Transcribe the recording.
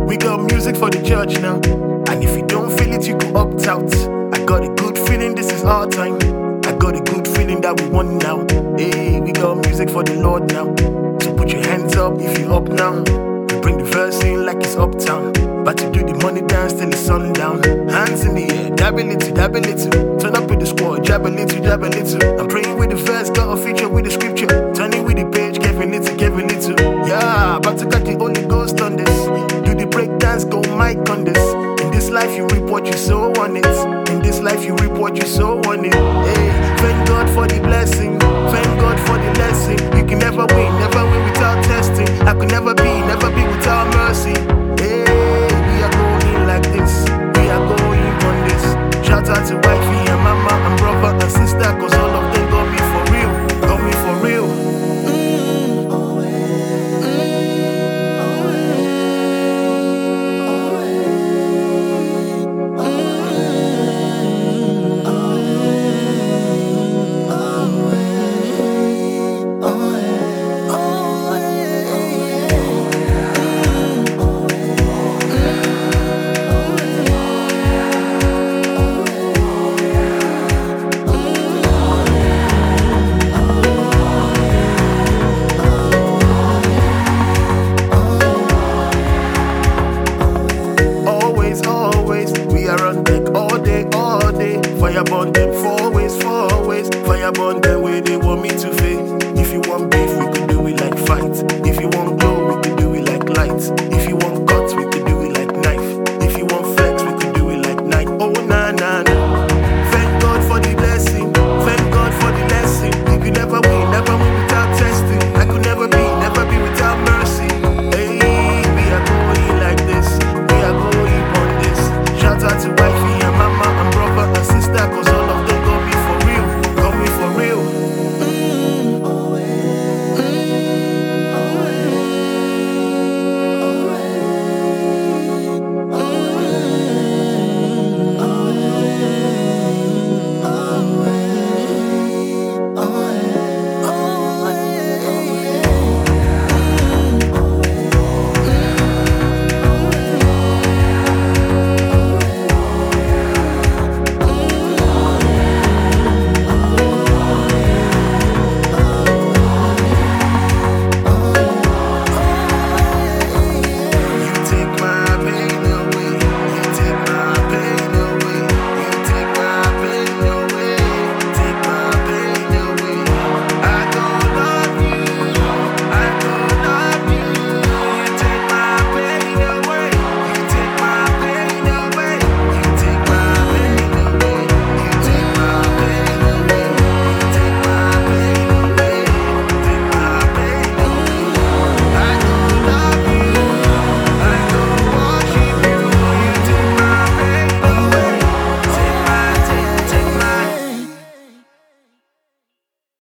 We got music for the church now. And if you don't feel it, you can opt out. I got a good feeling this is our time. I got a good feeling that we won now. Hey, we got music for the Lord now. So put your hands up if you up now. We bring the verse in like it's uptown. But to do the money dance till it's sundown. Hands in the air, dab a little, dab a little. Turn up with the squad, jab a little, jab a little. I'm praying with the verse, got a feature with the scripture. Turning with the page, Kevin little, Kevin little. Yeah, about to cut the Holy Ghost on this. Do the break dance, go mic on this. In this life you reap what you sow on it. In this life you reap what you sow on it. Hey, thank God for the blessing. Thank God for the lesson. You can never win without testing. I could never be without mercy. Hey, we are going like this. We are going on this. Shout out to wifey and mama and brother and sister, cause all of them got me for real. Got me for real. Fire burn them four ways. Fire burn them where they want me to fail. If you want beef, we could do it like fight. If you want glory,